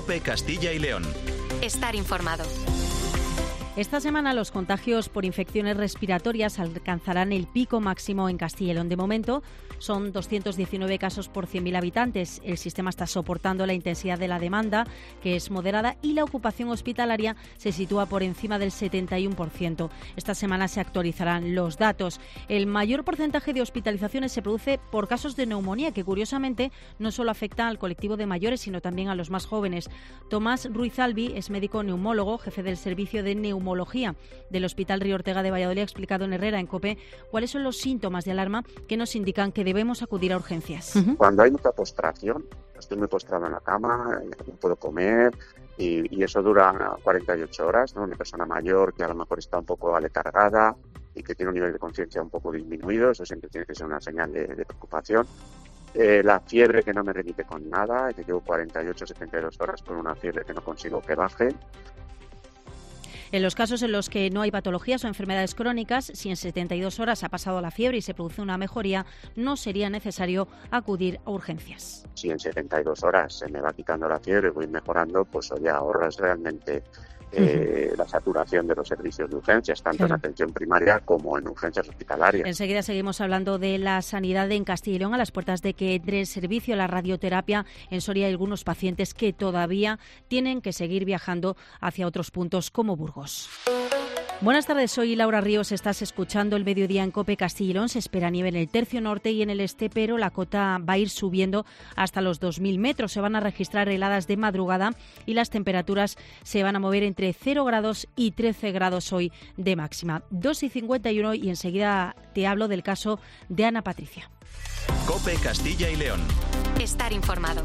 COPE Castilla y León. Estar informado. Esta semana los contagios por infecciones respiratorias alcanzarán el pico máximo en Castilla y León. De momento son 219 casos por 100.000 habitantes. El sistema está soportando la intensidad de la demanda, que es moderada, y la ocupación hospitalaria se sitúa por encima del 71%. Esta semana se actualizarán los datos. El mayor porcentaje de hospitalizaciones se produce por casos de neumonía, que curiosamente no solo afecta al colectivo de mayores, sino también a los más jóvenes. Tomás Ruiz Albi es médico neumólogo, jefe del servicio de neumología del Hospital Río Ortega de Valladolid. Ha explicado en Herrera, en COPE, cuáles son los síntomas de alarma que nos indican que debemos acudir a urgencias. Cuando hay mucha postración, estoy muy postrado en la cama, no puedo comer y eso dura 48 horas, ¿no? Una persona mayor que a lo mejor está un poco aletargada y que tiene un nivel de conciencia un poco disminuido, eso siempre tiene que ser una señal de preocupación. La fiebre que no me remite con nada, que llevo 48 72 horas con una fiebre que no consigo que baje. En los casos en los que no hay patologías o enfermedades crónicas, si en 72 horas ha pasado la fiebre y se produce una mejoría, no sería necesario acudir a urgencias. Si en 72 horas se me va quitando la fiebre y voy mejorando, pues oye, ahorras realmente la saturación de los servicios de urgencias, tanto en atención primaria como en urgencias hospitalarias. Enseguida seguimos hablando de la sanidad en Castilla y León, a las puertas de que entre el servicio, la radioterapia. En Soria hay algunos pacientes que todavía tienen que seguir viajando hacia otros puntos como Burgos. Buenas tardes, soy Laura Ríos. Estás escuchando el Mediodía en COPE Castilla y León. Se espera nieve en el tercio norte y en el este, pero la cota va a ir subiendo hasta los 2.000 metros. Se van a registrar heladas de madrugada y las temperaturas se van a mover entre 0 grados y 13 grados hoy de máxima. 2:51 y enseguida te hablo del caso de Ana Patricia. COPE Castilla y León. Estar informado.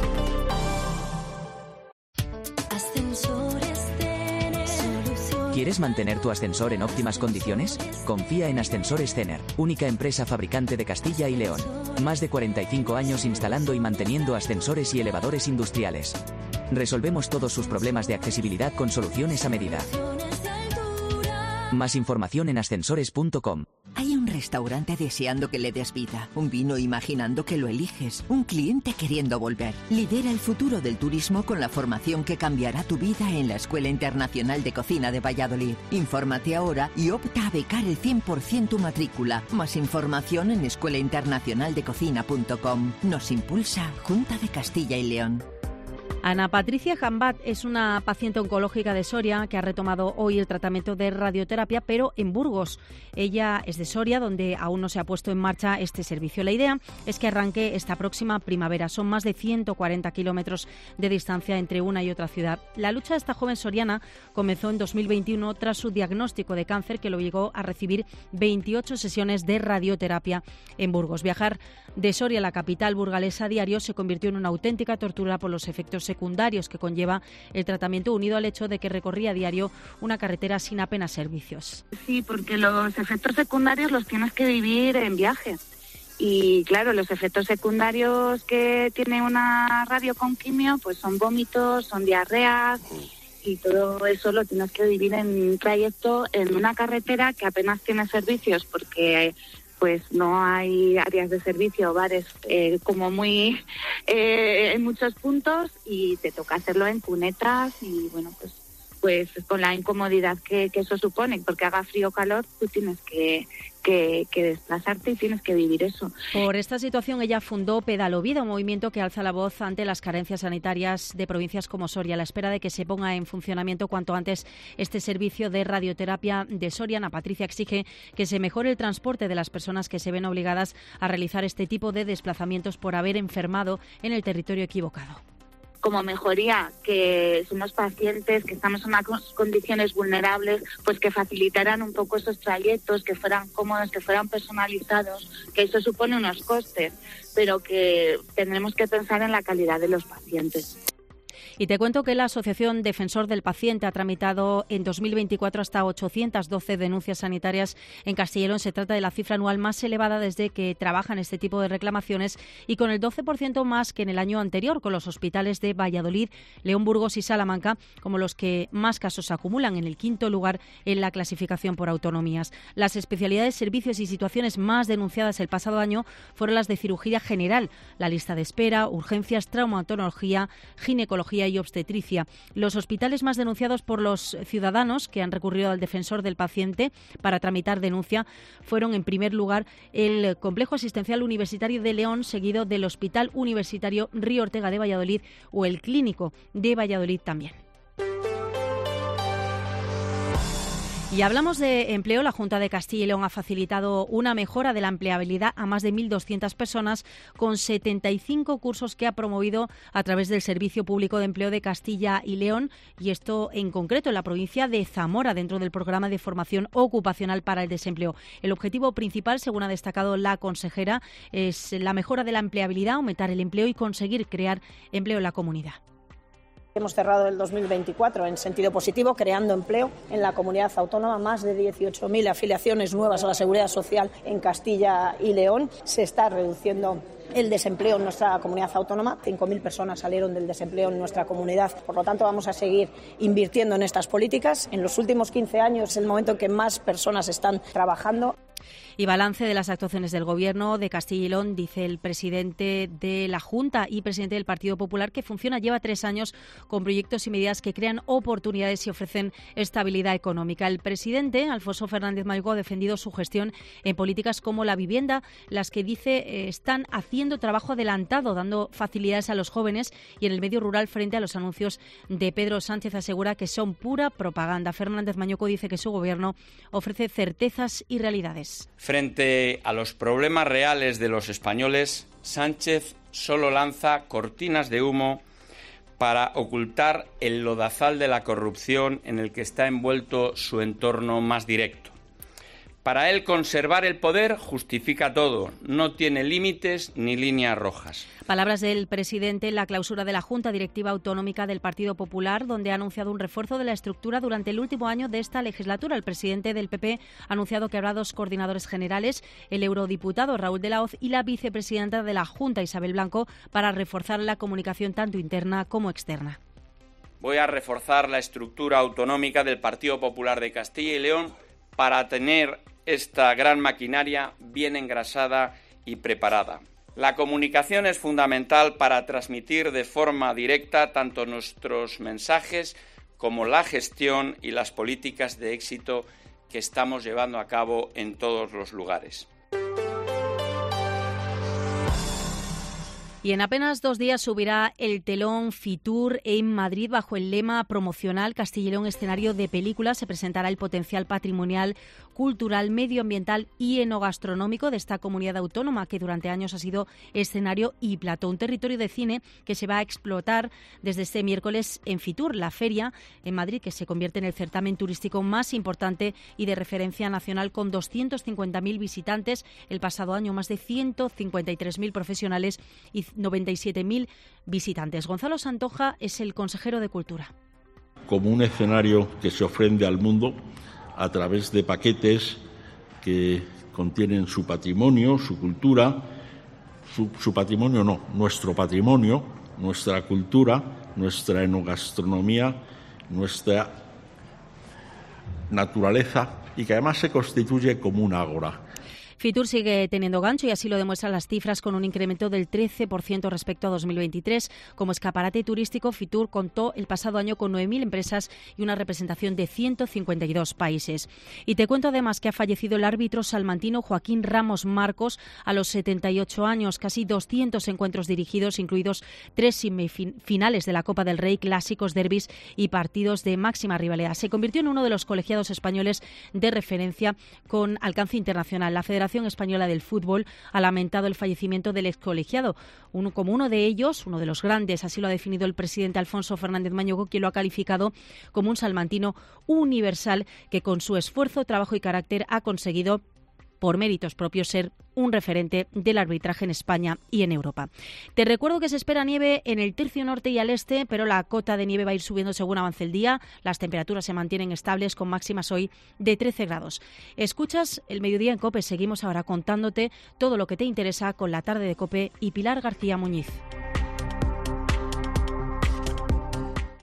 ¿Quieres mantener tu ascensor en óptimas condiciones? Confía en Ascensores Cener, única empresa fabricante de Castilla y León. Más de 45 años instalando y manteniendo ascensores y elevadores industriales. Resolvemos todos sus problemas de accesibilidad con soluciones a medida. Más información en ascensores.com. Hay un restaurante deseando que le des vida, un vino imaginando que lo eliges, un cliente queriendo volver. Lidera el futuro del turismo con la formación que cambiará tu vida en la Escuela Internacional de Cocina de Valladolid. Infórmate ahora y opta a becar el 100% tu matrícula. Más información en escuelainternacionaldecocina.com. Nos impulsa Junta de Castilla y León. Ana Patricia Jambat es una paciente oncológica de Soria que ha retomado hoy el tratamiento de radioterapia, pero en Burgos. Ella es de Soria, donde aún no se ha puesto en marcha este servicio. La idea es que arranque esta próxima primavera. Son más de 140 kilómetros de distancia entre una y otra ciudad. La lucha de esta joven soriana comenzó en 2021 tras su diagnóstico de cáncer, que lo obligó a recibir 28 sesiones de radioterapia en Burgos. Viajar de Soria a la capital burgalesa a diario se convirtió en una auténtica tortura por los efectos secundarios que conlleva el tratamiento, unido al hecho de que recorría a diario una carretera sin apenas servicios. Sí, porque los efectos secundarios los tienes que vivir en viaje. Y claro, los efectos secundarios que tiene una radio con quimio pues son vómitos, son diarreas, y todo eso lo tienes que vivir en un trayecto en una carretera que apenas tiene servicios, porque pues no hay áreas de servicio, bares como muy en muchos puntos, y te toca hacerlo en cunetas y bueno, pues con la incomodidad que eso supone, porque haga frío o calor, tú tienes que desplazarte y tienes que vivir eso. Por esta situación ella fundó Pedalovida, un movimiento que alza la voz ante las carencias sanitarias de provincias como Soria, a la espera de que se ponga en funcionamiento cuanto antes este servicio de radioterapia de Soria. Ana Patricia exige que se mejore el transporte de las personas que se ven obligadas a realizar este tipo de desplazamientos por haber enfermado en el territorio equivocado. Como mejoría, que somos pacientes, que estamos en unas condiciones vulnerables, pues que facilitaran un poco esos trayectos, que fueran cómodos, que fueran personalizados, que eso supone unos costes, pero que tendremos que pensar en la calidad de los pacientes. Y te cuento que la Asociación Defensor del Paciente ha tramitado en 2024 hasta 812 denuncias sanitarias en Castilla y León. Se trata de la cifra anual más elevada desde que trabajan este tipo de reclamaciones, y con el 12% más que en el año anterior, con los hospitales de Valladolid, León, Burgos y Salamanca como los que más casos acumulan, en el quinto lugar en la clasificación por autonomías. Las especialidades, servicios y situaciones más denunciadas el pasado año fueron las de cirugía general, la lista de espera, urgencias, traumatología, ginecología y obstetricia. Los hospitales más denunciados por los ciudadanos que han recurrido al defensor del paciente para tramitar denuncia fueron, en primer lugar, el Complejo Asistencial Universitario de León, seguido del Hospital Universitario Río Ortega de Valladolid o el Clínico de Valladolid también. Y hablamos de empleo. La Junta de Castilla y León ha facilitado una mejora de la empleabilidad a más de 1.200 personas con 75 cursos que ha promovido a través del Servicio Público de Empleo de Castilla y León, y esto en concreto en la provincia de Zamora, dentro del programa de formación ocupacional para el desempleo. El objetivo principal, según ha destacado la consejera, es la mejora de la empleabilidad, aumentar el empleo y conseguir crear empleo en la comunidad. Hemos cerrado el 2024 en sentido positivo, creando empleo en la comunidad autónoma, más de 18.000 afiliaciones nuevas a la Seguridad Social en Castilla y León. Se está reduciendo el desempleo en nuestra comunidad autónoma. 5.000 personas salieron del desempleo en nuestra comunidad. Por lo tanto, vamos a seguir invirtiendo en estas políticas. En los últimos 15 años es el momento en que más personas están trabajando. Y balance de las actuaciones del Gobierno de Castilla y León, dice el presidente de la Junta y presidente del Partido Popular, que lleva 3 años con proyectos y medidas que crean oportunidades y ofrecen estabilidad económica. El presidente, Alfonso Fernández Mañueco, ha defendido su gestión en políticas como la vivienda, las que dice están haciendo trabajo adelantado, dando facilidades a los jóvenes, y en el medio rural frente a los anuncios de Pedro Sánchez asegura que son pura propaganda. Fernández Mañueco dice que su Gobierno ofrece certezas y realidades. Frente a los problemas reales de los españoles, Sánchez solo lanza cortinas de humo para ocultar el lodazal de la corrupción en el que está envuelto su entorno más directo. Para él, conservar el poder justifica todo, no tiene límites ni líneas rojas. Palabras del presidente en la clausura de la Junta Directiva Autonómica del Partido Popular, donde ha anunciado un refuerzo de la estructura durante el último año de esta legislatura. El presidente del PP ha anunciado que habrá 2 coordinadores generales, el eurodiputado Raúl de la Hoz y la vicepresidenta de la Junta, Isabel Blanco, para reforzar la comunicación tanto interna como externa. Voy a reforzar la estructura autonómica del Partido Popular de Castilla y León para tener esta gran maquinaria bien engrasada y preparada. La comunicación es fundamental para transmitir de forma directa tanto nuestros mensajes como la gestión y las políticas de éxito que estamos llevando a cabo en todos los lugares. Y en apenas 2 días subirá el telón Fitur en Madrid bajo el lema promocional Castilla y León, escenario de películas. Se presentará el potencial patrimonial, cultural, medioambiental y enogastronómico de esta comunidad autónoma, que durante años ha sido escenario y plató. Un territorio de cine que se va a explotar desde este miércoles en Fitur, la feria en Madrid, que se convierte en el certamen turístico más importante y de referencia nacional, con 250.000 visitantes. El pasado año, más de 153.000 profesionales y 97.000 visitantes. Gonzalo Santoja es el consejero de Cultura. Como un escenario que se ofrende al mundo a través de paquetes que contienen su patrimonio, su cultura, su patrimonio no, nuestro patrimonio, nuestra cultura, nuestra enogastronomía, nuestra naturaleza, y que además se constituye como un ágora. Fitur sigue teniendo gancho y así lo demuestran las cifras, con un incremento del 13% respecto a 2023. Como escaparate turístico, Fitur contó el pasado año con 9.000 empresas y una representación de 152 países. Y te cuento además que ha fallecido el árbitro salmantino Joaquín Ramos Marcos a los 78 años. Casi 200 encuentros dirigidos, incluidos 3 semifinales de la Copa del Rey, clásicos, derbis y partidos de máxima rivalidad. Se convirtió en uno de los colegiados españoles de referencia con alcance internacional. La Federación Española del Fútbol ha lamentado el fallecimiento del excolegiado. Como uno de ellos, uno de los grandes, así lo ha definido el presidente Alfonso Fernández Mañueco, quien lo ha calificado como un salmantino universal que con su esfuerzo, trabajo y carácter ha conseguido, por méritos propios, ser un referente del arbitraje en España y en Europa. Te recuerdo que se espera nieve en el tercio norte y al este, pero la cota de nieve va a ir subiendo según avance el día. Las temperaturas se mantienen estables, con máximas hoy de 13 grados. Escuchas el Mediodía en COPE. Seguimos ahora contándote todo lo que te interesa con la tarde de COPE y Pilar García Muñiz.